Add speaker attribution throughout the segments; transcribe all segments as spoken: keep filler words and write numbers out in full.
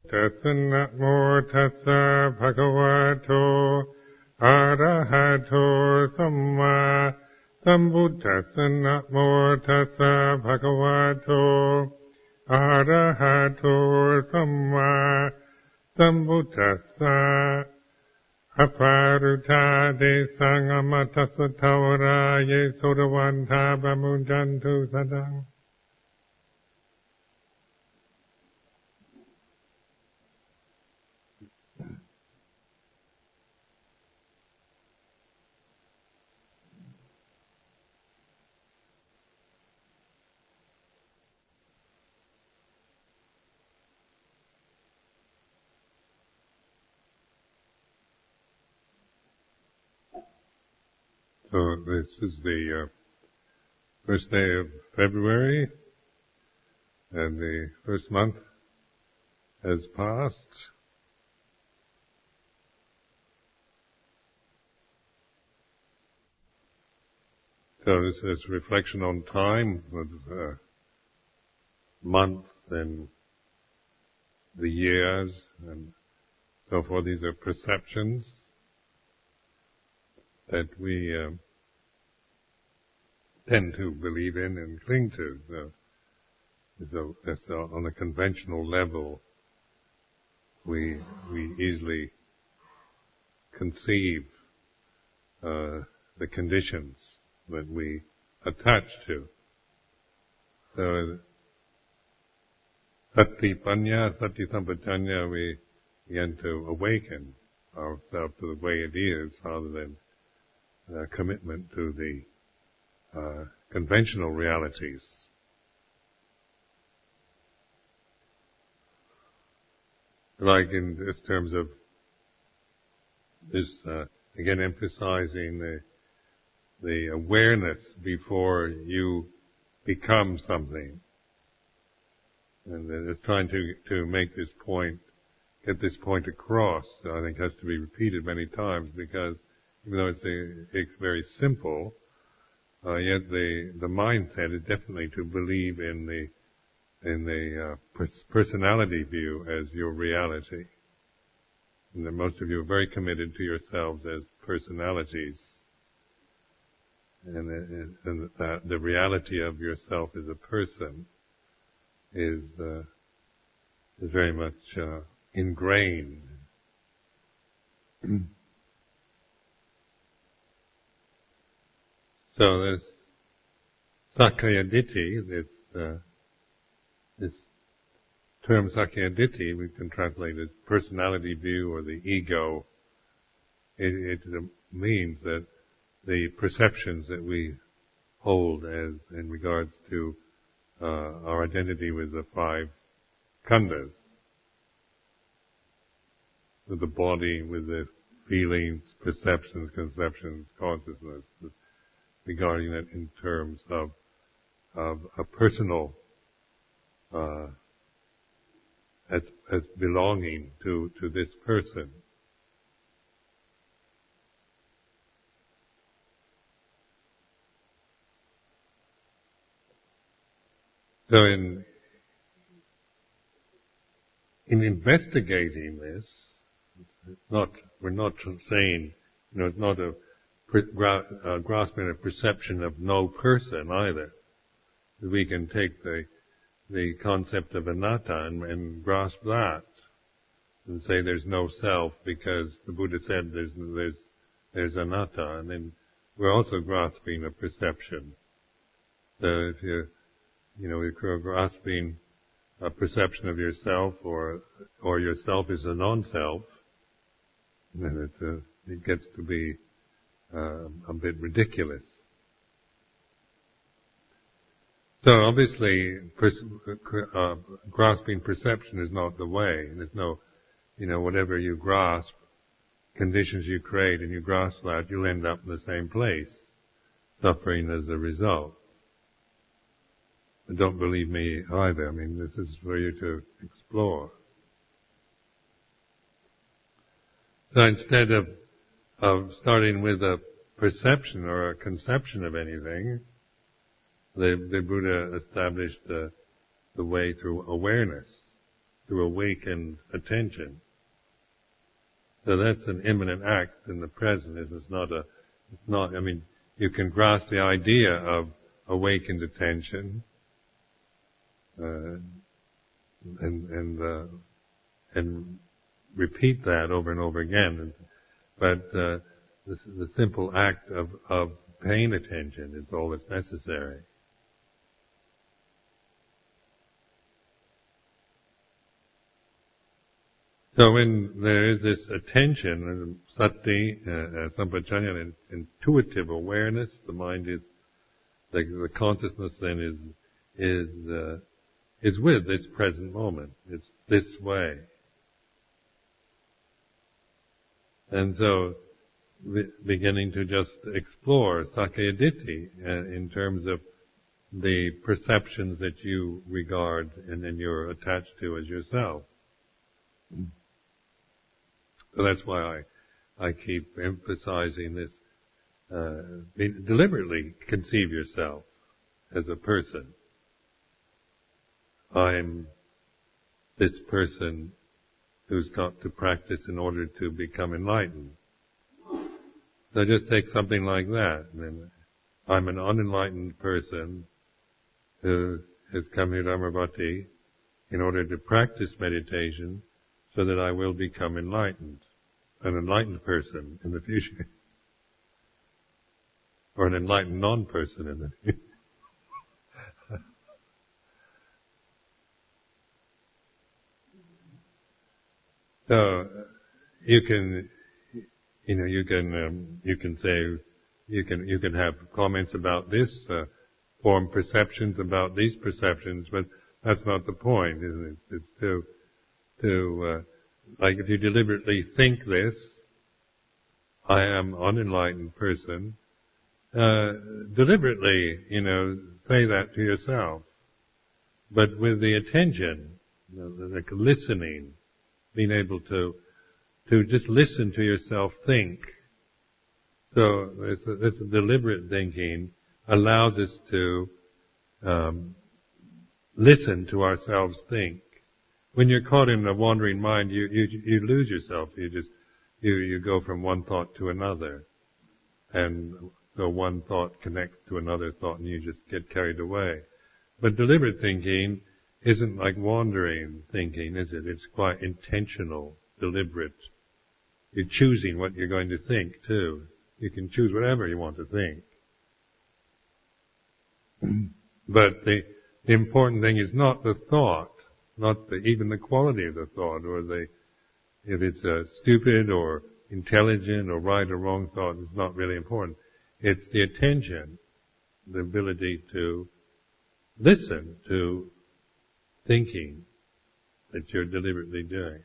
Speaker 1: Tassa Namo Tassa Bhagavato Arahato Samma Sambuddhassa. Namo Tassa Bhagavato Arahato Samma Sambuddhassa. Aparuta de Sangamatassa Tawara Ye Sodavanta Bamujantu Sadang. So this is the uh, first day of February, and the first month has passed. So this is reflection on time, with uh, month and the years and so forth. These are perceptions that we uh, tend to believe in and cling to. So, so that's uh, on a conventional level, we we easily conceive uh, the conditions that we attach to. So, sati panya, sati sampajanya, we begin to awaken ourselves to the way it is, rather than Uh, commitment to the uh, conventional realities. Like in this terms of this, uh, again emphasizing the the awareness before you become something, and it's trying to to make this point, get this point across. I think has to be repeated many times, because even though it's, a, it's very simple, uh, yet the the mindset is definitely to believe in the in the uh, pers- personality view as your reality, and that most of you are very committed to yourselves as personalities, and, and that the reality of yourself as a person is uh, is very much uh, ingrained. So this Sakkaya Ditthi, this uh, this term Sakkaya Ditthi, we can translate as personality view or the ego. It, it means that the perceptions that we hold as in regards to uh, our identity with the five khandhas, with the body, with the feelings, perceptions, conceptions, consciousness, regarding it in terms of of a personal uh, as as belonging to to this person. So in in investigating this, it's not we're not saying, you know, it's not a Uh, grasping a perception of no person either. We can take the the concept of anatta and, and grasp that, and say there's no self because the Buddha said there's there's there's anatta, and then we're also grasping a perception. So if you you know if you're grasping a perception of yourself, or or yourself is a non-self, then it uh, it gets to be Uh, a bit ridiculous. So obviously, pers- uh, grasping perception is not the way. There's no, you know, whatever you grasp, conditions you create, and you grasp that, you'll end up in the same place, suffering as a result. But don't believe me either. I mean, this is for you to explore. So instead of of starting with a perception or a conception of anything, the, the Buddha established the, the way through awareness, through awakened attention. So that's an imminent act in the present. It's not a, it's not, I mean, you can grasp the idea of awakened attention, uh, and, and, uh, and repeat that over and over again. But, uh, the, the simple act of, of paying attention is all that's necessary. So when there is this attention, sati, uh, uh, sampajanya, and intuitive awareness, the mind is, the, the consciousness then is, is, uh, is with this present moment. It's this way. And so, be- beginning to just explore Sakya Ditti uh, in terms of the perceptions that you regard and then you're attached to as yourself. So that's why I, I keep emphasizing this, uh, be, deliberately conceive yourself as a person. I'm this person who's got to practice in order to become enlightened. So just take something like that. And then I'm an unenlightened person who has come here to Amaravati in order to practice meditation so that I will become enlightened, an enlightened person in the future, or an enlightened non-person in the future. So you can, you know, you can um, you can say, you can you can have comments about this, uh, form perceptions about these perceptions, but that's not the point, isn't it? It's to to uh, like if you deliberately think this, I am an unenlightened person. Uh, deliberately, you know, say that to yourself, but with the attention, you know, like listening, being able to to just listen to yourself think. So this, this deliberate thinking allows us to um, listen to ourselves think. When you're caught in a wandering mind, you you you lose yourself. You just you you go from one thought to another, and so one thought connects to another thought, and you just get carried away. But deliberate thinking isn't like wandering thinking, is it? It's quite intentional, deliberate. You're choosing what you're going to think too. You can choose whatever you want to think. But the, the important thing is not the thought, not the, even the quality of the thought, or the, if it's a stupid or intelligent or right or wrong thought, it's not really important. It's the attention, the ability to listen to thinking that you're deliberately doing.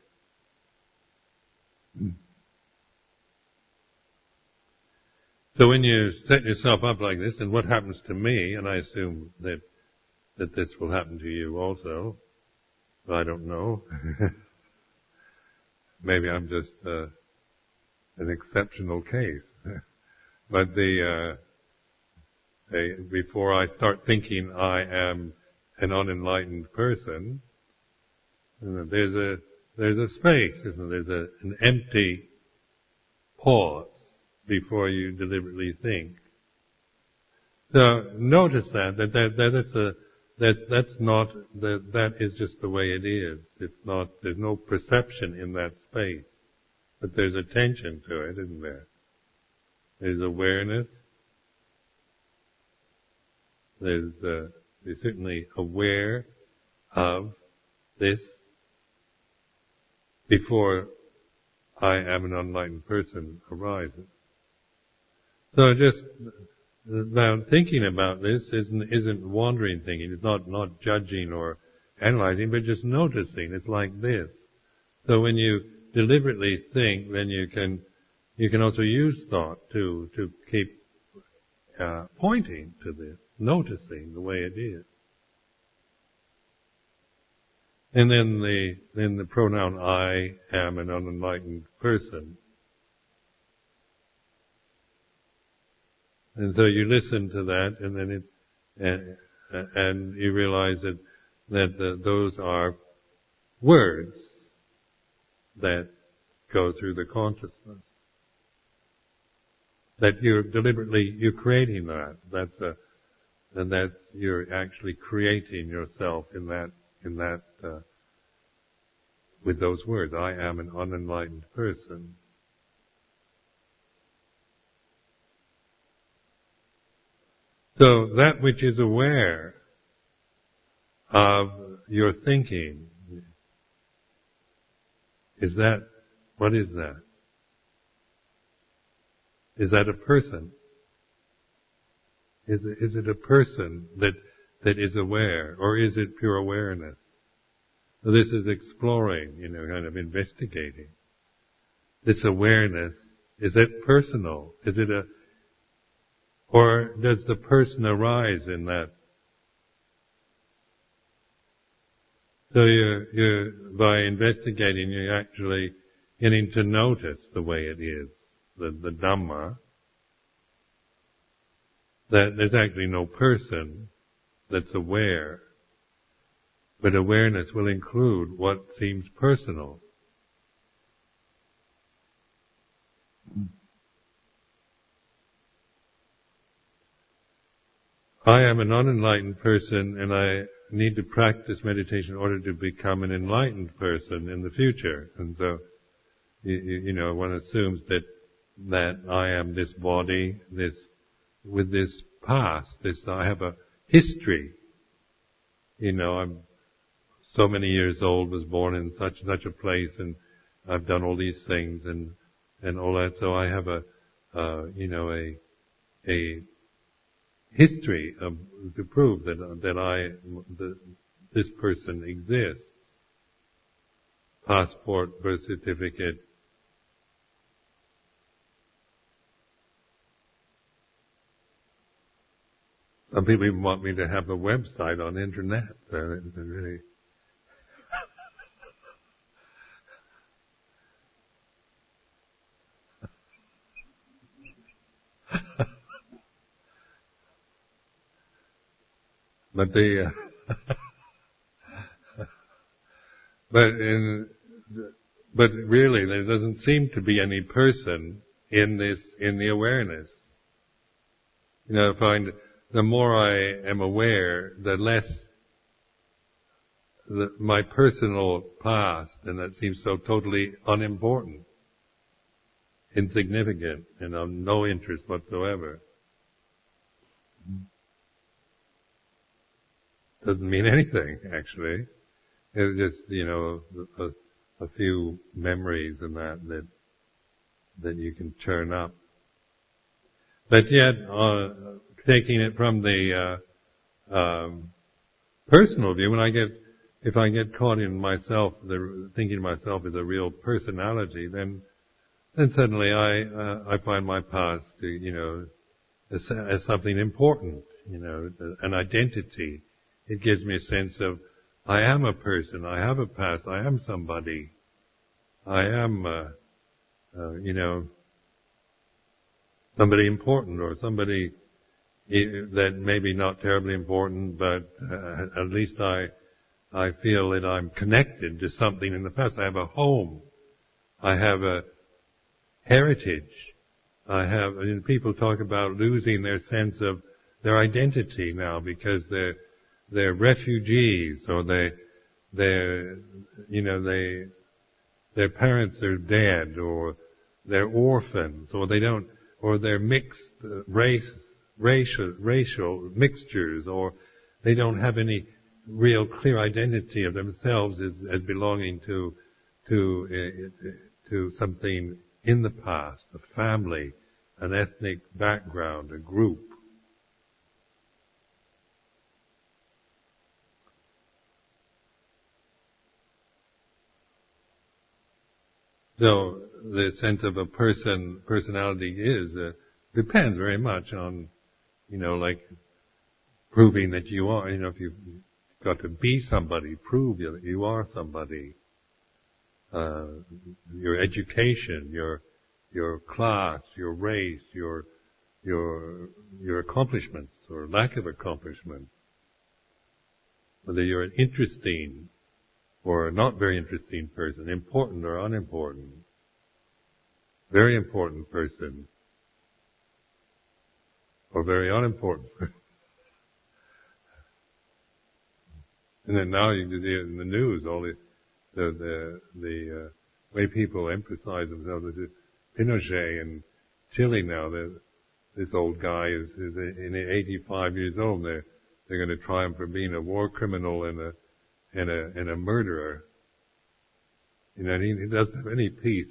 Speaker 1: So when you set yourself up like this, and what happens to me, and I assume that that this will happen to you also, I don't know. Maybe I'm just uh, an exceptional case. But the uh, a, before I start thinking I am an unenlightened person, there's a there's a space, isn't there? There's a, an empty pause before you deliberately think. So notice that that that that it's a that that's not that that is just the way it is. It's not. There's no perception in that space, but there's attention to it, isn't there? There's awareness. There's uh, you're certainly aware of this before I am an unenlightened person arises. So just now thinking about this isn't, isn't wandering thinking. It's not, not judging or analyzing, but just noticing. It's like this. So when you deliberately think, then you can, you can also use thought to, to keep uh, pointing to this, noticing the way it is. And then the, then the pronoun I am an unenlightened person. And so you listen to that, and then it, and, and you realize that that the, those are words that go through the consciousness. That you're deliberately, you're creating that. That's a, and that you're actually creating yourself in that, in that, uh, with those words. I am an unenlightened person. So that which is aware of your thinking, is that, what is that? Is that a person? Is it, is it a person that, that is aware, or is it pure awareness? So this is exploring, you know, kind of investigating. This awareness, is it personal? Is it a, or does the person arise in that? So you're, you're, by investigating, you're actually getting to notice the way it is, the, the Dhamma, that there's actually no person that's aware, but awareness will include what seems personal. I am an unenlightened person, and I need to practice meditation in order to become an enlightened person in the future. And so, you, you know, one assumes that that I am this body, this with this past, this I have a history. You know, I'm so many years old, was born in such and such a place, and I've done all these things and and all that. So I have a, uh, you know, a a history of, to prove that that I that this person exists. Passport, birth certificate. Some people even want me to have a website on the internet. So it's really But the, uh, but in, but really there doesn't seem to be any person in this, in the awareness. You know, I find the more I am aware, the less the, my personal past, and that seems so totally unimportant, insignificant, and of no interest whatsoever. Doesn't mean anything, actually. It's just, you know, a, a few memories and that, that, that you can turn up. But yet, uh, taking it from the, uh, um, personal view, when I get, if I get caught in myself, the, thinking myself as a real personality, then, then suddenly I, uh, I find my past, you know, as, as something important, you know, an identity. It gives me a sense of, I am a person, I have a past, I am somebody, I am, uh, uh, you know, somebody important, or somebody that maybe not terribly important, but uh, at least I, I feel that I'm connected to something in the past. I have a home, I have a heritage, I have, and people talk about losing their sense of their identity now because they're they're refugees, or they, they're, you know, they, their parents are dead, or they're orphans, or they don't, or they're mixed race, racial, racial mixtures, or they don't have any real clear identity of themselves as, as belonging to, to, uh, to something in the past, a family, an ethnic background, a group. So the sense of a person, personality is, uh, depends very much on, you know, like proving that you are, you know, if you've got to be somebody, prove that you are somebody. Uh, your education, your, your class, your race, your, your, your accomplishments or lack of accomplishment. Whether you're interesting or a not very interesting person, important or unimportant, very important person, or very unimportant person. And then now you can see it in the news, all the the the, the uh, way people emphasize themselves. Pinochet in Chile now, this old guy is, is in eighty-five years old. They're they're going to try him for being a war criminal and a and a and a murderer. You know, he, he doesn't have any peace.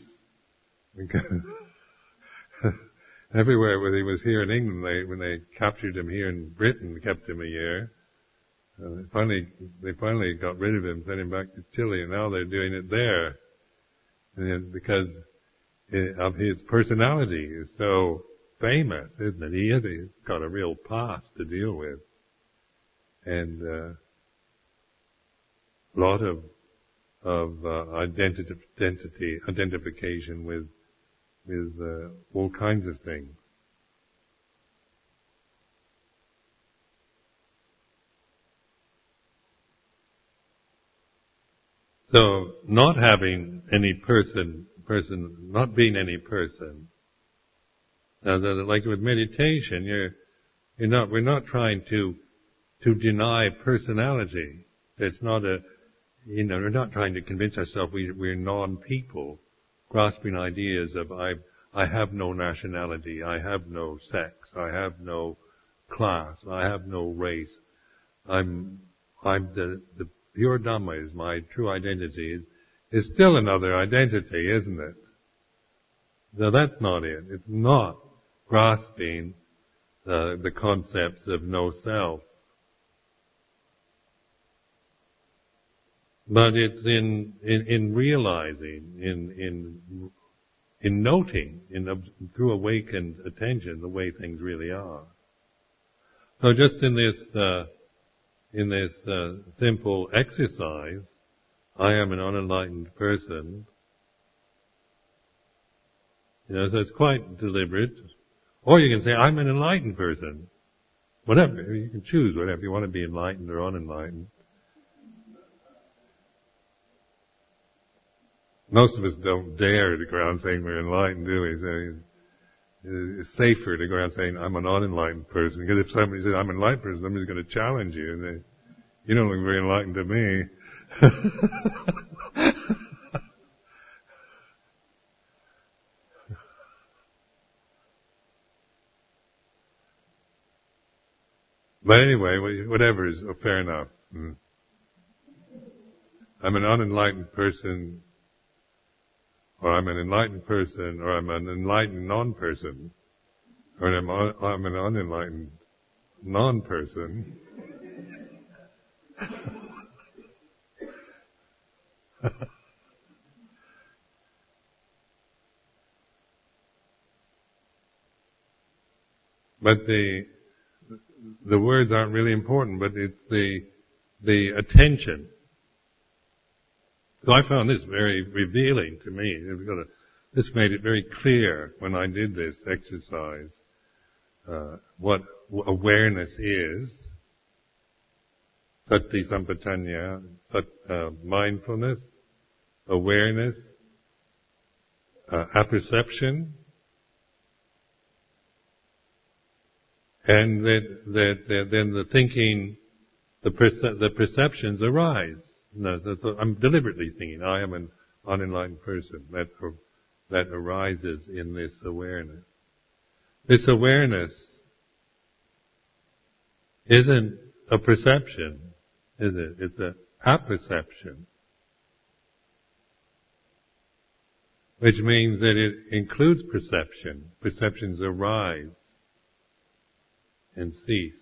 Speaker 1: Everywhere where he was here in England, they when they captured him here in Britain, kept him a year. Uh, they finally, they finally got rid of him, sent him back to Chile, and now they're doing it there. And because it, of his personality is so famous, isn't it? He is, he's got a real past to deal with. And, uh, a lot of, of, uh, identity, identity, identification with, with, uh, all kinds of things. So, not having any person, person, not being any person. Now, like with meditation, you're, you're not, we're not trying to, to deny personality. It's not a, you know, we're not trying to convince ourselves we, we're non-people, grasping ideas of I, I have no nationality, I have no sex, I have no class, I have no race. I'm, I'm the, the pure Dhamma is my true identity, is, is still another identity, isn't it? So that's not it. It's not grasping uh, the concepts of no self. But it's in, in, in realizing, in, in, in noting, in, through awakened attention, the way things really are. So just in this, uh, in this uh, simple exercise, I am an unenlightened person. You know, so it's quite deliberate. Or you can say, I'm an enlightened person. Whatever, you can choose whatever. You want to be enlightened or unenlightened. Most of us don't dare to go around saying we're enlightened, do we? So it's safer to go around saying, I'm an unenlightened person, because if somebody says, I'm an enlightened person, somebody's going to challenge you, and they, you don't look very enlightened to me. But anyway, whatever is oh, fair enough. Mm. I'm an unenlightened person, or I'm an enlightened person, or I'm an enlightened non-person, or I'm, I'm an unenlightened non-person. But the the words aren't really important, but it's the the attention. So I found this very revealing to me. This made it very clear when I did this exercise uh, what awareness is. Sati sampajanya, sat, uh, mindfulness, awareness, uh, apperception, and that, that, that then the thinking, the, perce- the perceptions arise. No, that's what I'm deliberately thinking. I am an unenlightened person. That that arises in this awareness. This awareness isn't a perception, is it? It's a apperception, which means that it includes perception. Perceptions arise and cease.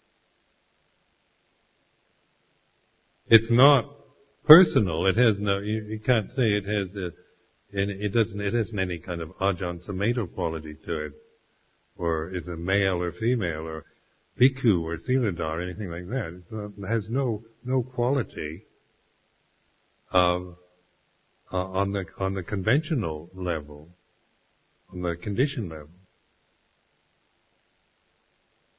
Speaker 1: It's not personal. It has no. You, you can't say it has a. And it doesn't. It hasn't any kind of ajahn sumedho quality to it, or is a male or female, or bhikkhu or sīladhara, or anything like that. It has no no quality of uh, on the on the conventional level, on the conditioned level.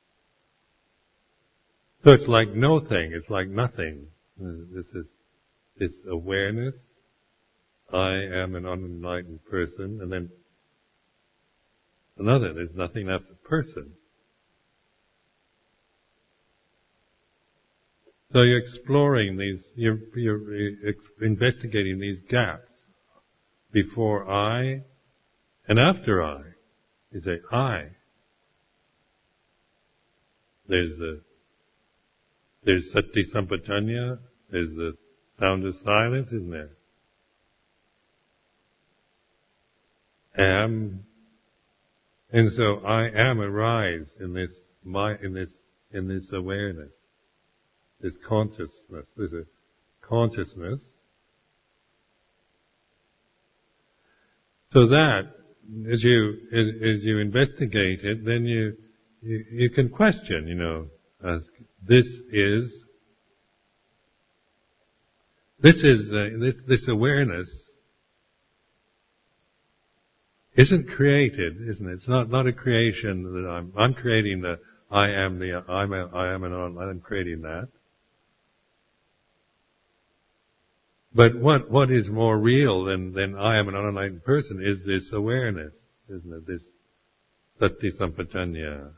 Speaker 1: So it's like no thing. It's like nothing. This is this awareness, I am an unenlightened person, and then another, there's nothing after person. So you're exploring these, you're, you're ex- investigating these gaps before I and after I. You say I. There's the there's Sati Sampajanya, there's the sound of silence, isn't there? Am, and so I am arise in this my in this in this awareness, this consciousness. There's a consciousness. So that as you as, as you investigate it, then you you, you can question, you know, ask, this is this is uh, this this awareness isn't created, isn't it? It's not not a creation that I'm I'm creating the I am the I'm a, I am an I'm creating that. But what what is more real than than I am an unenlightened person is this awareness, isn't it? This Sati Sampajanya.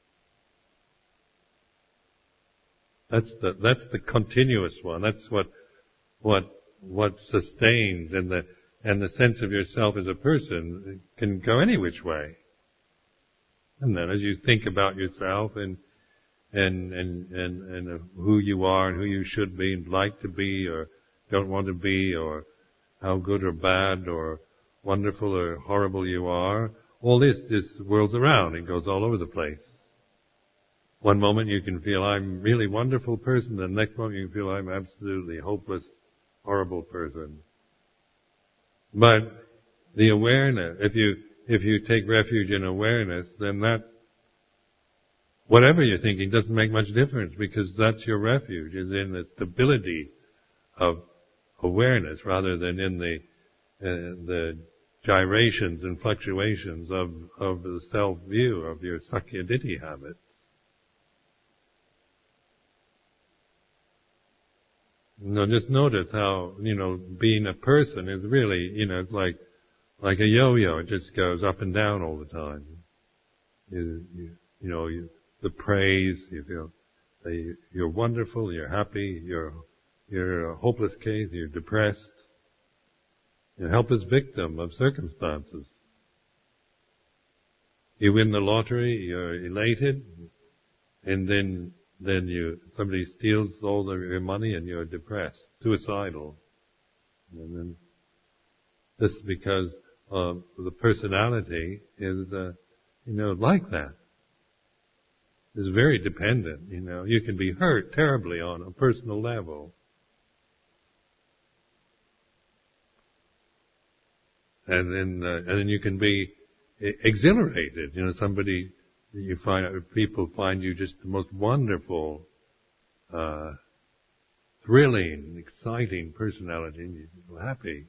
Speaker 1: That's the that's the continuous one. That's what what what sustains, and the and the sense of yourself as a person can go any which way. And then as you think about yourself and and and and, and who you are and who you should be and like to be or don't want to be, or how good or bad or wonderful or horrible you are, all this just whirls around. It goes all over the place. One moment you can feel I'm a really wonderful person, the next moment you can feel I'm absolutely hopeless, horrible person. But the awareness, if you if you take refuge in awareness, then that, whatever you're thinking doesn't make much difference, because that's your refuge, is in the stability of awareness rather than in the uh, the gyrations and fluctuations of of the self view of your Sakya Ditti habit. You know, just notice how, you know, being a person is really, you know, it's like like a yo-yo. It just goes up and down all the time. You, you, you know, you, the praise, you feel uh, you, you're wonderful, you're happy, you're you're a hopeless case, you're depressed, you're a helpless victim of circumstances. You win the lottery, you're elated, and then then you somebody steals all the, your money and you're depressed, suicidal. And then this is because uh, the personality is, uh, you know, like that. It's very dependent, you know. You can be hurt terribly on a personal level. And then, uh, and then you can be exhilarated, you know, somebody, you find out, people find you just the most wonderful, uh, thrilling, exciting personality, and you feel happy.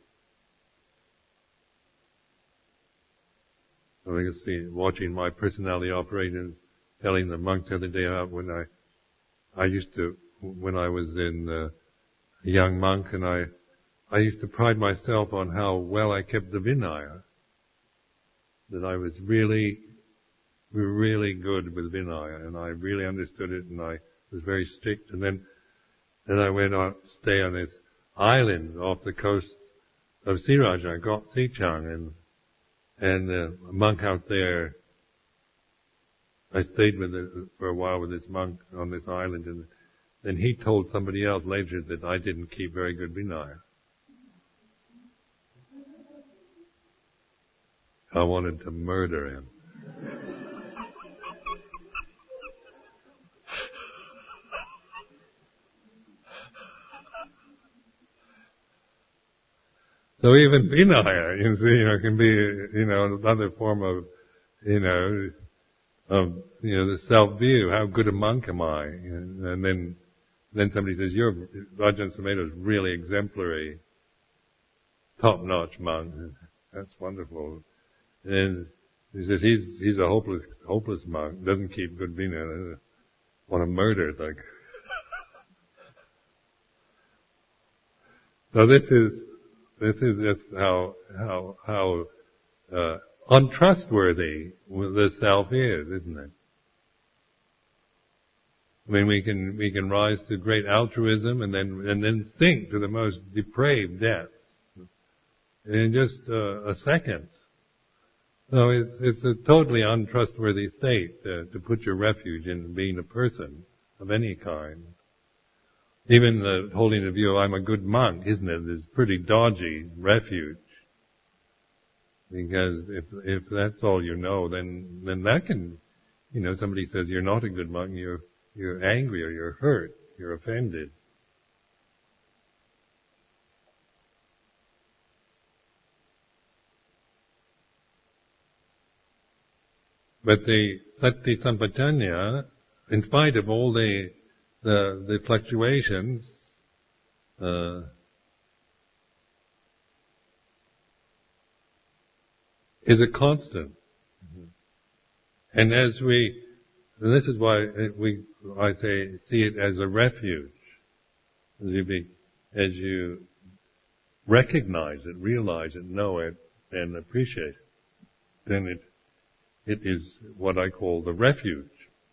Speaker 1: So I can see, watching my personality operate, telling the monk the other day out when I, I used to, when I was in uh, a young monk, and I, I used to pride myself on how well I kept the Vinaya. That I was really, really good with Vinaya, and I really understood it, and I was very strict. And then, then I went on stay on this island off the coast of Siraja, Gok Sichang, and and uh, a monk out there. I stayed with it for a while with this monk on this island, and then he told somebody else later that I didn't keep very good Vinaya. I wanted to murder him. So even Vinaya, you see, you know, can be, you know, another form of, you know, of, you know, the self-view. How good a monk am I? And, and then, then somebody says, "You're Rajan Sumedho's really exemplary, top-notch monk." That's wonderful. And he says he's he's a hopeless hopeless monk, doesn't keep good Vinaya, want to murder, like. So this is this is just how how how uh, untrustworthy the self is, isn't it? I mean, we can we can rise to great altruism and then and then sink to the most depraved depths in just uh, a second. So it's it's a totally untrustworthy state uh, to put your refuge in being a person of any kind. Even the holding the view, I'm a good monk, isn't it, is pretty dodgy refuge. Because if if that's all you know, then then that can, you know, somebody says you're not a good monk, you're you're angry or you're hurt, you're offended. But the Sati Sampajanya, in spite of all the the, the fluctuations, uh, is a constant. Mm-hmm. And as we, and this is why we, I say, see it as a refuge. As you be, as you recognize it, realize it, know it, and appreciate it, then it, it is what I call the refuge.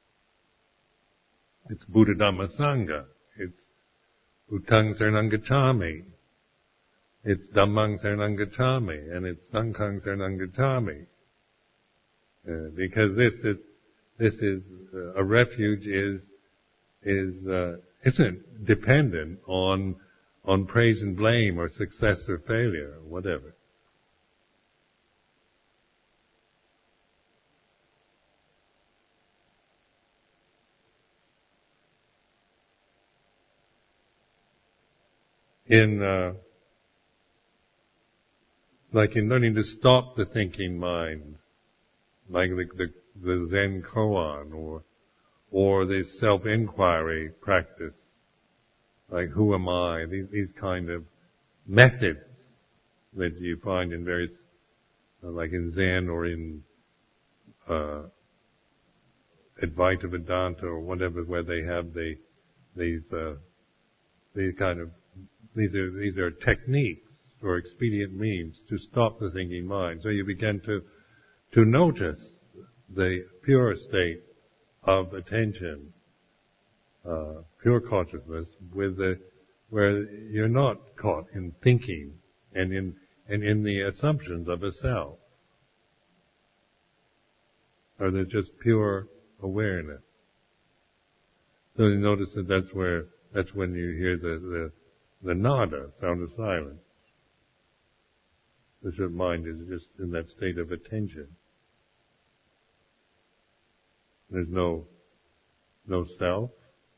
Speaker 1: It's Buddha Dhamma Sangha. It's Buddhaṃ Saranam Gacchāmi. It's Dhammang Saranam Gacchāmi. And it's Sanghang Saranam Gacchāmi. Uh, because this is, this is, uh, a refuge is, is, uh, isn't dependent on, on praise and blame or success or failure or whatever. In, uh, like in learning to stop the thinking mind, like the, the, the Zen koan, or, or the self-inquiry practice, like who am I, these, these kind of methods that you find in various, uh, like in Zen or in, uh, Advaita Vedanta or whatever, where they have the, these, uh, these kind of These are, these are techniques or expedient means to stop the thinking mind. So you begin to, to notice the pure state of attention, uh, pure consciousness with the, where you're not caught in thinking and in, and in the assumptions of a self. Or there's just pure awareness. So you notice that that's where, that's when you hear the, the The nada, sound of silence. Because your mind is just in that state of attention. There's no, no self.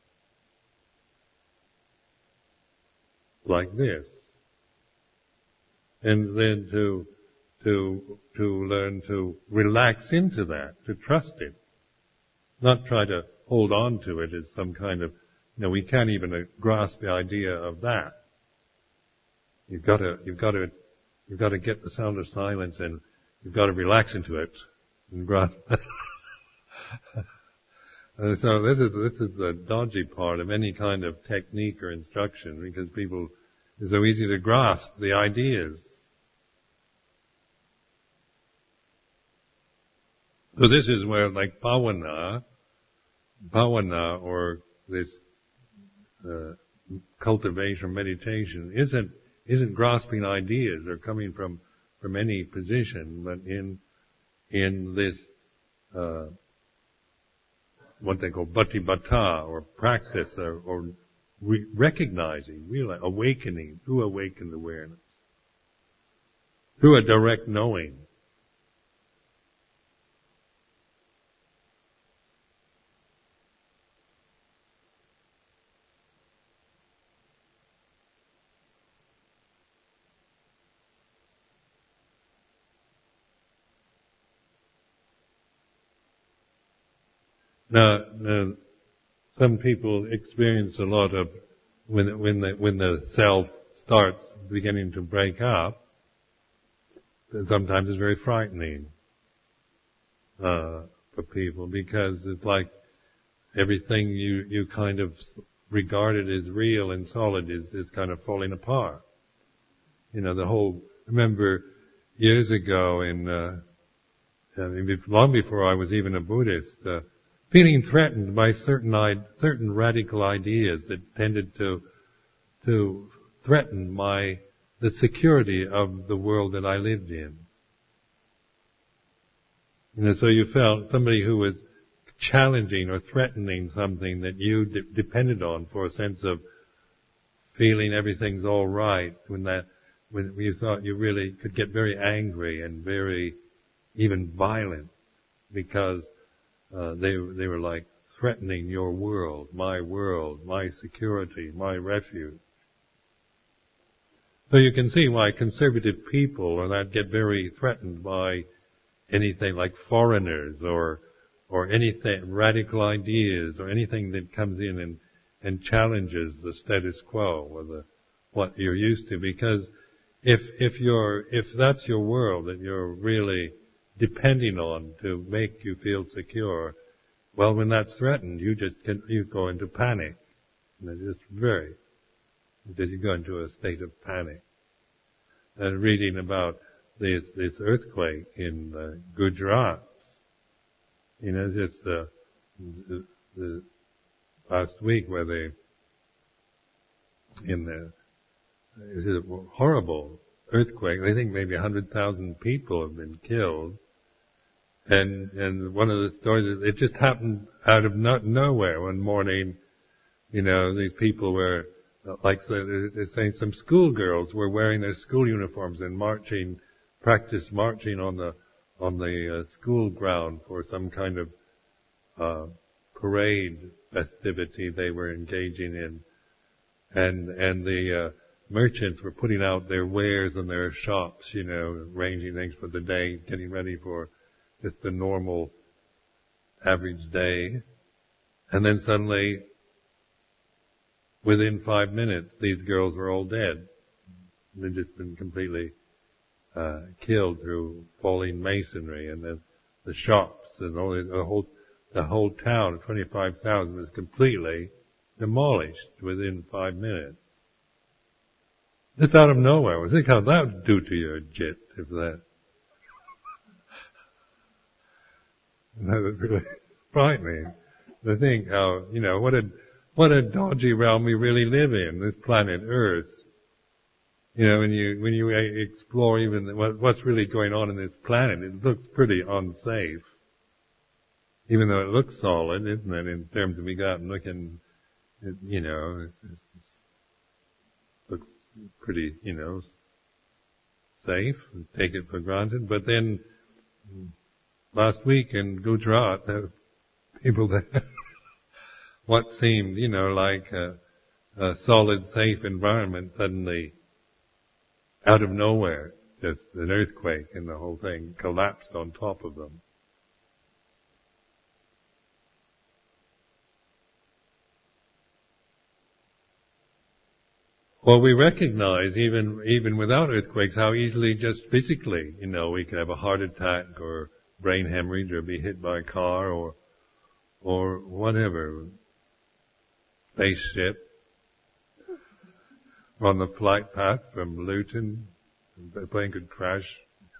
Speaker 1: Like this. And then to, to, to learn to relax into that, to trust it. Not try to hold on to it as some kind of, you know, we can't even uh, grasp the idea of that. You've got to, you've got to, you've got to get the sound of silence and you've got to relax into it and grasp that. uh, so this is, this is the dodgy part of any kind of technique or instruction, because people, it's so easy to grasp the ideas. So this is where, like, bhavana, bhavana, or this Uh, cultivation, meditation, isn't isn't grasping ideas or coming from from any position, but in in this uh, what they call bhatibhata, or practice, or, or re- recognizing, realizing, awakening through awakened awareness, through a direct knowing. Now, now, some people experience a lot of when when the when the self starts beginning to break up. Sometimes it's very frightening uh, for people, because it's like everything you you kind of regarded as real and solid is is kind of falling apart. You know, the whole, remember years ago in, uh, I mean, long before I was even a Buddhist, uh, feeling threatened by certain I- certain radical ideas that tended to to threaten my the security of the world that I lived in. You know, so you felt somebody who was challenging or threatening something that you de- depended on for a sense of feeling everything's all right, when that when you thought you really could get very angry and very even violent because uh, they they were like threatening your world, my world, my security, my refuge. So you can see why conservative people or that get very threatened by anything like foreigners or or anything radical ideas or anything that comes in and and challenges the status quo or the what you're used to, because if if you're if that's your world that you're really depending on to make you feel secure, well, when that's threatened, you just can, you go into panic. And it's just very, you go into a state of panic. And reading about this this earthquake in uh, Gujarat, you know, just uh, the, the last week where they in the it's a horrible earthquake. They think maybe a hundred thousand people have been killed. And and one of the stories is it just happened out of not nowhere one morning. You know, these people were like they're saying some schoolgirls were wearing their school uniforms and marching, practice marching on the on the uh, school ground for some kind of uh, parade festivity they were engaging in, and and the uh, merchants were putting out their wares in their shops. You know, arranging things for the day, getting ready for just the normal average day. And then suddenly, within five minutes, these girls were all dead. They'd just been completely uh, killed through falling masonry. And then the shops and all the, the whole the whole town of twenty-five thousand was completely demolished within five minutes. Just out of nowhere. Think how that would do to your jit if that. That was really frightening to think how, you know, what a, what a dodgy realm we really live in, this planet Earth. You know, when you, when you explore even what, what's really going on in this planet, it looks pretty unsafe. Even though it looks solid, isn't it, in terms of we go out and look and, it, you know, it, it looks pretty, you know, safe and take it for granted. But then, last week in Gujarat, there were people there, what seemed, you know, like a, a solid, safe environment suddenly, out of nowhere, just an earthquake and the whole thing collapsed on top of them. Well, we recognize even even without earthquakes how easily just physically, you know, we could have a heart attack or brain hemorrhage or be hit by a car or or whatever, spaceship, on the flight path from Luton, the plane could crash.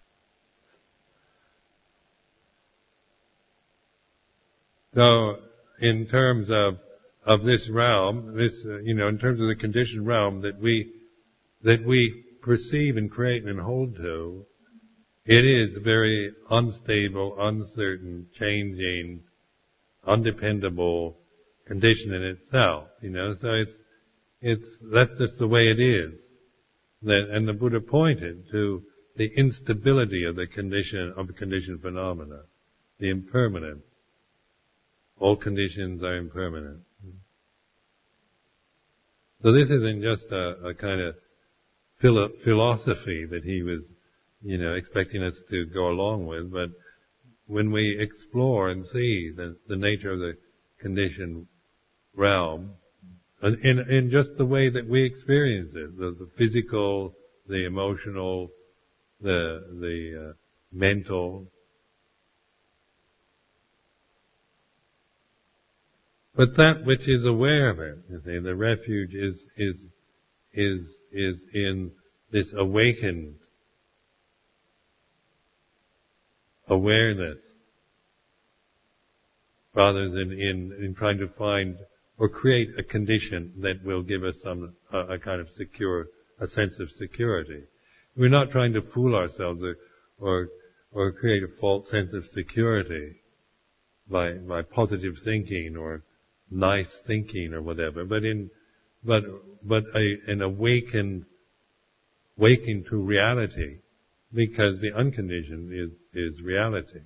Speaker 1: So, in terms of of this realm, this uh, you know, in terms of the conditioned realm that we that we perceive and create and hold to, it is a very unstable, uncertain, changing, undependable condition in itself. You know, so it's it's that's just the way it is. That, and the Buddha pointed to the instability of the condition of the conditioned phenomena, the impermanence. All conditions are impermanent. So this isn't just a, a kind of philo- philosophy that he was, you know, expecting us to go along with, but when we explore and see the, the nature of the conditioned realm, in, in just the way that we experience it, the, the physical, the emotional, the, the uh, mental, but that which is aware of it, you see, the refuge is, is, is, is in this awakened awareness, rather than in, in trying to find or create a condition that will give us some a, a kind of secure, a sense of security. We're not trying to fool ourselves or or, or create a false sense of security by by positive thinking or nice thinking or whatever, but in but but a, an awakened waking to reality, because the unconditioned is is reality.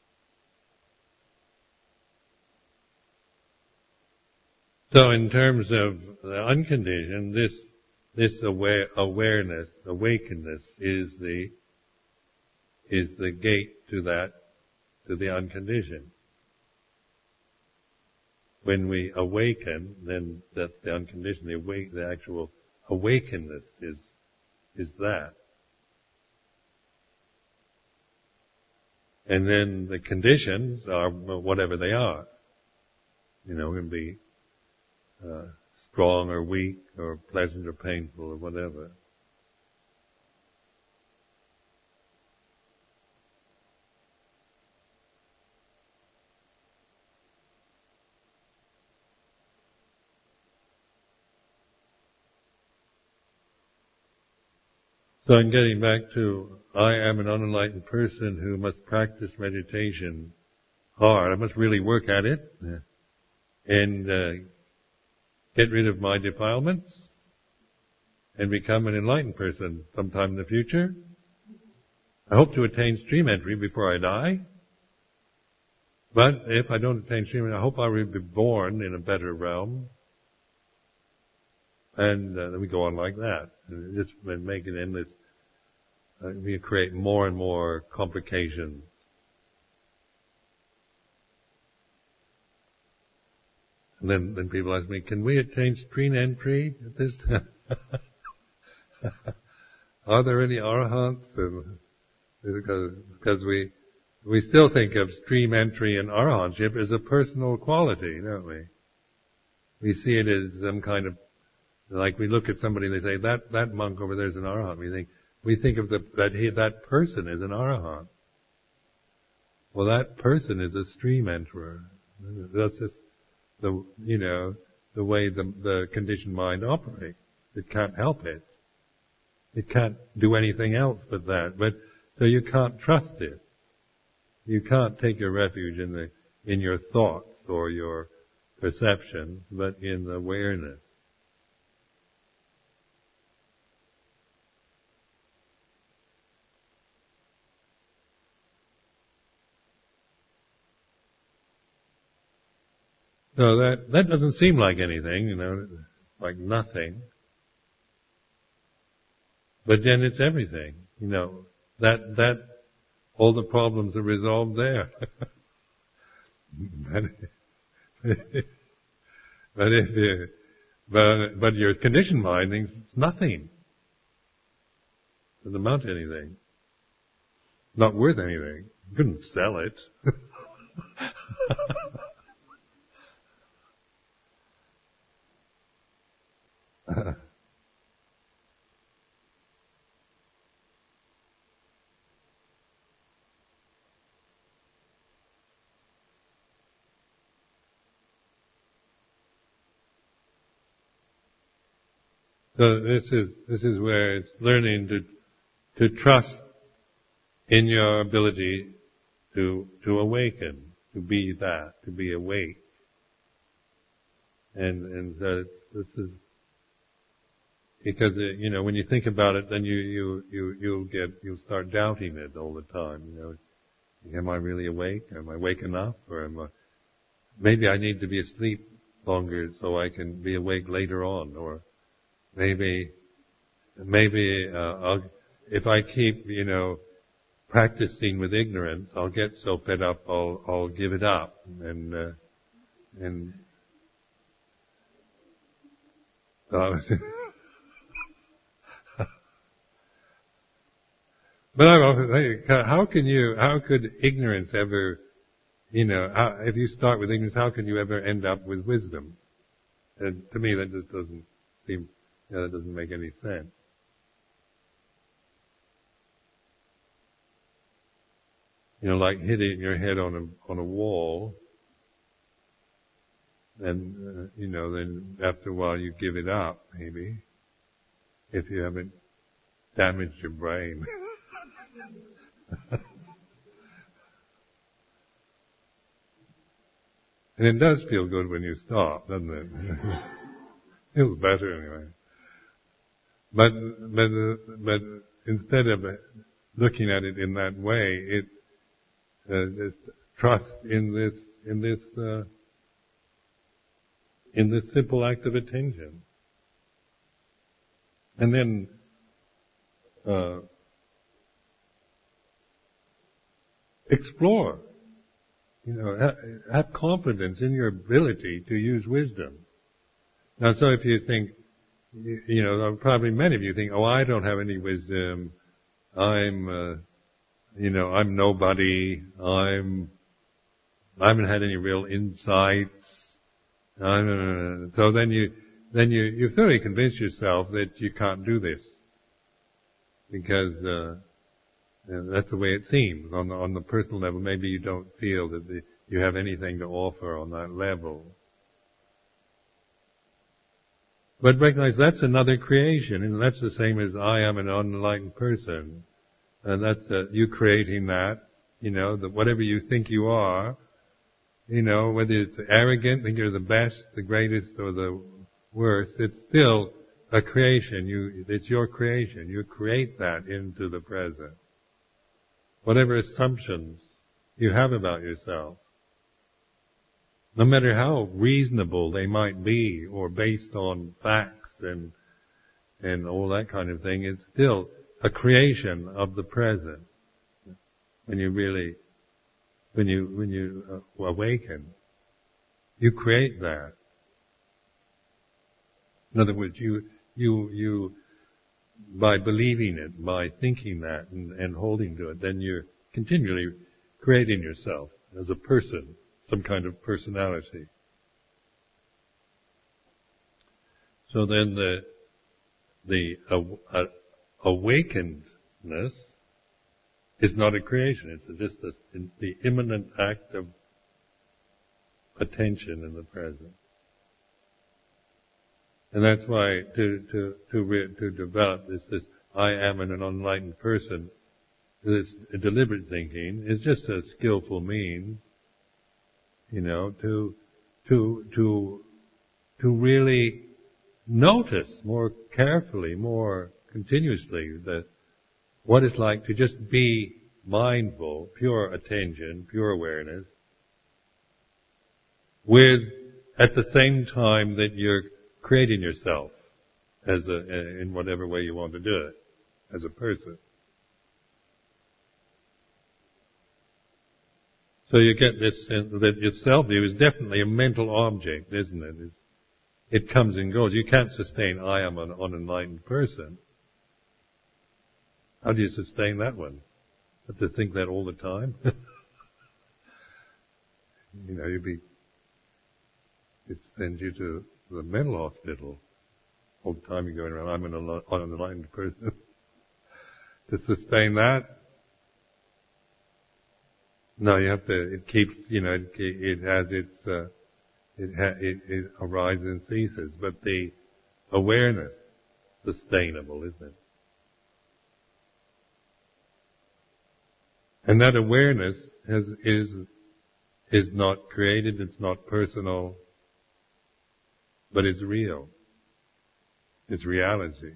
Speaker 1: So in terms of the unconditioned, this this aware, awareness, awakenedness is the is the gate to that, to the unconditioned. When we awaken, then that's the unconditioned. The awake, the actual awakenedness is is that. And then the conditions are whatever they are. You know, it can be uh, strong or weak or pleasant or painful or whatever. So I'm getting back to, I am an unenlightened person who must practice meditation hard. I must really work at it and uh, get rid of my defilements and become an enlightened person sometime in the future. I hope to attain stream entry before I die. But if I don't attain stream entry, I hope I will be born in a better realm. And uh, then we go on like that. And just make it endless. Uh, we create more and more complications. And then, then people ask me, can we attain stream entry at this time? Are there any arahants? And because, because we, we still think of stream entry and arahantship as a personal quality, don't we? We see it as some kind of, like we look at somebody and they say, that, that monk over there is an arahant. We think, we think of the, that he, that person is an arahant. Well, that person is a stream enterer. That's just the, you know, the way the, the conditioned mind operates. It can't help it. It can't do anything else but that. But, so you can't trust it. You can't take your refuge in the, in your thoughts or your perceptions, but in the awareness. So that, that doesn't seem like anything, you know, like nothing. But then it's everything, you know, that, that, all the problems are resolved there. but, but if you, but, but your conditioned mind thinks it's nothing. It doesn't amount to anything. Not worth anything. You couldn't sell it. So this is this is where it's learning to to trust in your ability to to awaken, to be that, to be awake. And and so this is because it, you know, when you think about it, then you you you you'll get you'll start doubting it all the time. You know, am I really awake? Am I awake enough? Or am I? Maybe I need to be asleep longer so I can be awake later on. Or maybe maybe uh, I'll, if I keep you know practicing with ignorance, I'll get so fed up I'll I'll give it up and uh, and. Uh, But I'm often thinking, how can you, how could ignorance ever, you know, how, if you start with ignorance, how can you ever end up with wisdom? And to me, that just doesn't seem, you know, that doesn't make any sense. You know, like hitting your head on a on a wall, and uh, you know, then after a while you give it up, maybe, if you haven't damaged your brain. And it does feel good when you stop, doesn't it? Feels better anyway. But but uh, but instead of looking at it in that way, it uh, this trust in this in this uh, in this simple act of attention, and then uh, explore. You know, ha- have confidence in your ability to use wisdom. Now, so if you think, you, you know, probably many of you think, oh, I don't have any wisdom. I'm, uh, you know, I'm nobody. I'm, I haven't had any real insights. I'm, uh, so then you, then you, you've thoroughly convinced yourself that you can't do this because. Uh, And that's the way it seems. On the, on the personal level, maybe you don't feel that the, you have anything to offer on that level. But recognize that's another creation, and that's the same as I am an unenlightened person. And that's uh, you creating that, you know, that whatever you think you are, you know, whether it's arrogant, think you're the best, the greatest, or the worst, it's still a creation. You, it's your creation. You create that into the present. Whatever assumptions you have about yourself, no matter how reasonable they might be or based on facts and and all that kind of thing, it's still a creation of the present. When you really, when you when you awaken, you create that. In other words, you you you. by believing it, by thinking that and, and holding to it, then you're continually creating yourself as a person, some kind of personality. So then the the uh, uh, awakenedness is not a creation, it's just a, the immanent act of attention in the present. And that's why to to to re, to develop this this I am an unenlightened person, this deliberate thinking is just a skillful means, you know, to to to to really notice more carefully, more continuously that what it's like to just be mindful, pure attention, pure awareness, with at the same time that you're creating yourself as a, in whatever way you want to do it, as a person. So you get this sense that your self-view is definitely a mental object, isn't it? It's, it comes and goes. You can't sustain, I am an unenlightened person. How do you sustain that one? Have to think that all the time? You know, you'd be, it sends you to the mental hospital. All the time you're going around, I'm an unenlightened person. To sustain that, no, you have to, it keeps, you know, it, it has its, uh, it, ha, it, it arises and ceases, but the awareness, sustainable, isn't it? And that awareness has, is, is not created, it's not personal, but it's real. It's reality.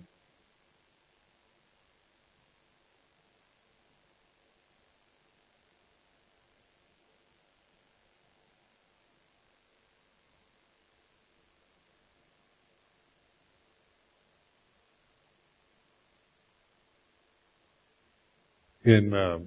Speaker 1: In um,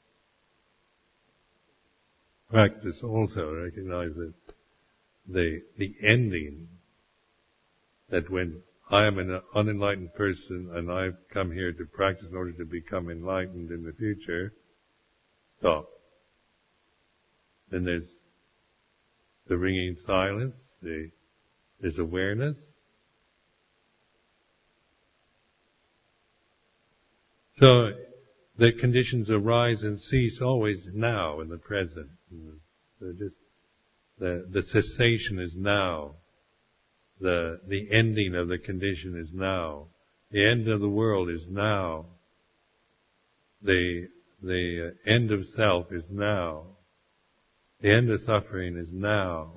Speaker 1: practice also recognize that the the ending, that when I am an unenlightened person and I've come here to practice in order to become enlightened in the future, stop. Then there's the ringing silence, the, there's awareness. So the conditions arise and cease always now in the present. They're just, the, the cessation is now. The, the ending of the condition is now. The end of the world is now. The, the end of self is now. The end of suffering is now.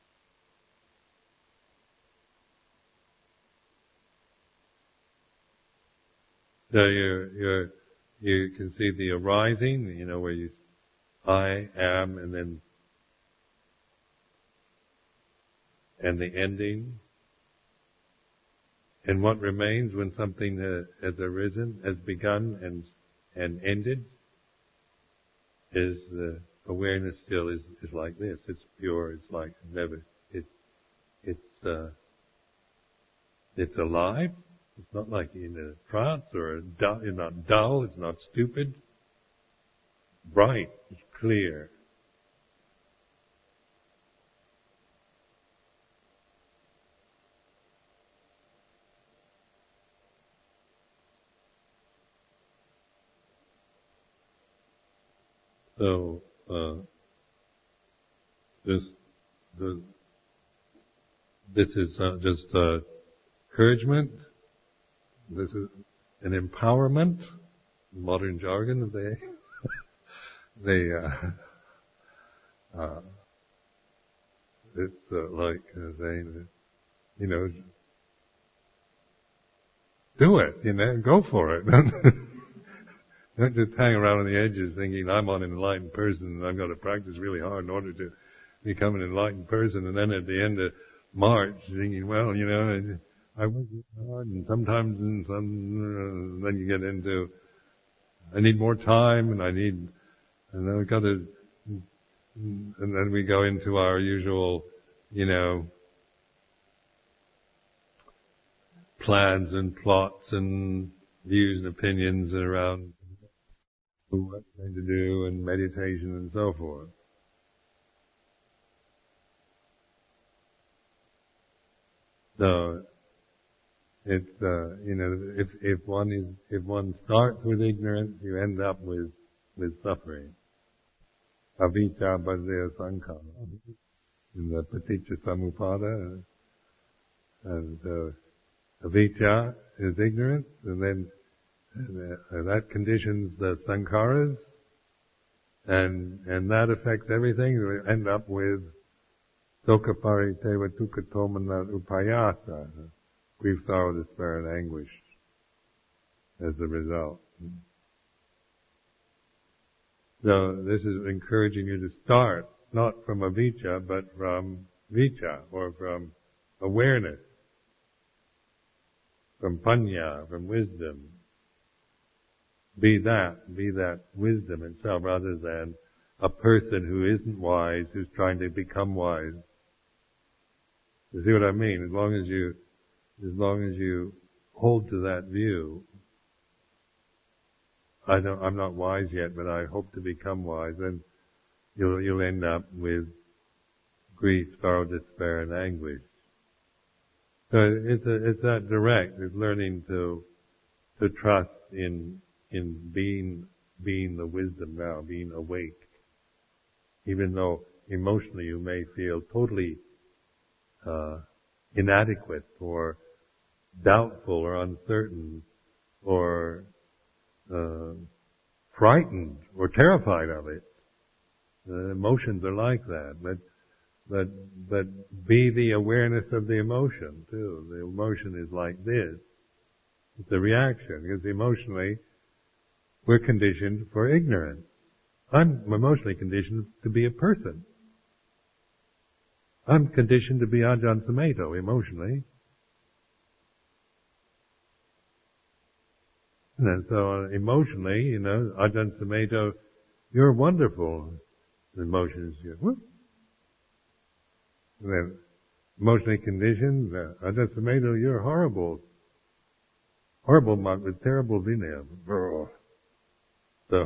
Speaker 1: So you're, you're, you can see the arising, you know, where you, I am, and then, and the ending. And what remains when something uh, has arisen, has begun and, and ended, is the awareness still is, is like this. It's pure, it's like never, it, it's, uh, it's alive. It's not like in a trance or a dull, it's not dull, it's not stupid. Bright, it's clear. So, uh, this, the, this is uh, just uh, encouragement. This is an empowerment, modern jargon. They, they, uh, uh, it's uh, like uh, saying, you know, do it, you know, go for it. Don't just hang around on the edges thinking, I'm an enlightened person and I've got to practice really hard in order to become an enlightened person. And then at the end of March, thinking, well, you know, I work hard and sometimes and some, and then you get into, I need more time and I need, and then we got to, and then we go into our usual, you know, plans and plots and views and opinions around what we're going to do and meditation and so forth. So, it's, uh, you know, if, if one is, if one starts with ignorance, you end up with, with suffering. Avijja bhajya sankhara. In the Paticca Samuppada, and, uh, avijja is ignorance, and then And, uh, that conditions the sankharas, and and that affects everything. We end up with sokha pariteva dukkha tomana upayasa, grief, sorrow, despair, and anguish as the result. So this is encouraging you to start not from avijja but from vijja, or from awareness, from panya, from wisdom. Be that, be that wisdom itself, rather than a person who isn't wise, who's trying to become wise. You see what I mean? As long as you, as long as you hold to that view, I don't, I'm not wise yet, but I hope to become wise, then you'll, you'll end up with grief, sorrow, despair, and anguish. So it's a, it's that direct, it's learning to, to trust in, in being, being the wisdom now, being awake. Even though emotionally you may feel totally, uh, inadequate or doubtful or uncertain or, uh, frightened or terrified of it. The emotions are like that, but, but, but be the awareness of the emotion too. The emotion is like this. It's a reaction, because emotionally, we're conditioned for ignorance. I'm emotionally conditioned to be a person. I'm conditioned to be Ajahn Sumedho emotionally. And so emotionally, you know, Ajahn Sumedho, you're wonderful. The emotions, you whoop. And then emotionally conditioned, uh, Ajahn Sumedho, you're horrible. Horrible monk with terrible vinaya. So,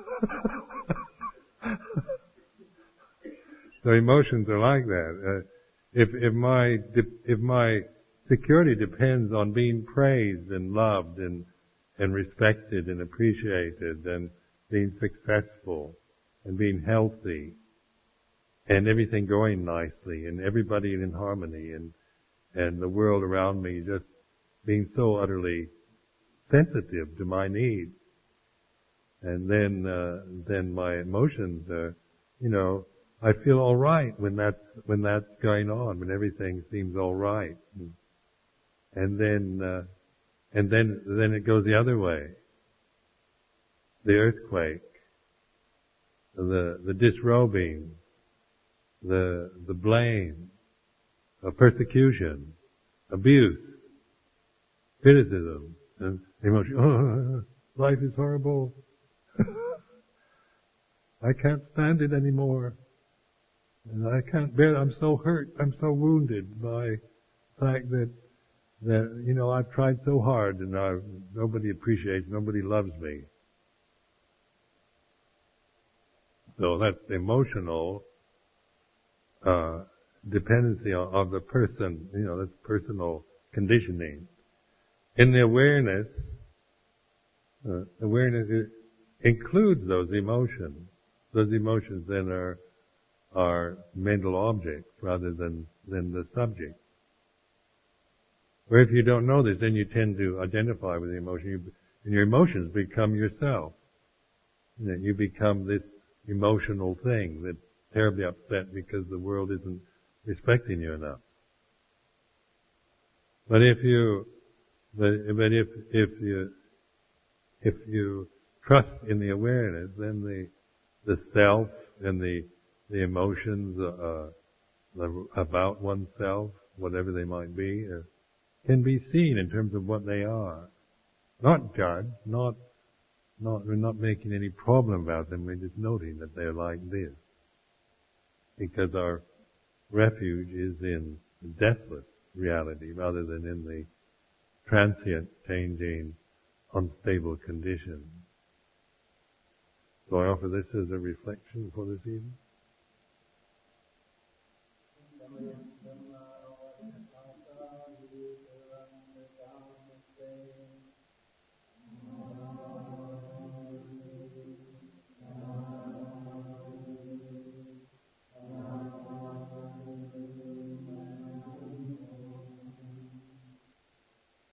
Speaker 1: so emotions are like that. Uh, if if my if my security depends on being praised and loved and and respected and appreciated and being successful and being healthy and everything going nicely and everybody in harmony and and the world around me just being so utterly sensitive to my needs. And then uh, then my emotions are, you know, I feel all right when that's when that's going on, when everything seems all right. And, and then uh, and then then it goes the other way. The earthquake, the the disrobing, the the blame, a persecution, abuse, criticism, and emotion. Oh, life is horrible. I can't stand it anymore. And I can't bear it. I'm so hurt. I'm so wounded by the fact that, that, you know, I've tried so hard and I've, nobody appreciates, nobody loves me. So that's emotional, uh, dependency on, of the person, you know, that's personal conditioning. In the awareness, uh, awareness includes those emotions. Those emotions then are are mental objects rather than than the subject. Where if you don't know this, then you tend to identify with the emotion, you, and your emotions become yourself. You know, you become this emotional thing that's terribly upset because the world isn't respecting you enough. But if you, but, but if if you if you trust in the awareness, then the the self and the the emotions uh, the, about oneself, whatever they might be, uh, can be seen in terms of what they are, not judged, not not we're not making any problem about them. We're just noting that they're like this, because our refuge is in the deathless reality rather than in the transient, changing, unstable condition. So I offer this as a reflection for this evening.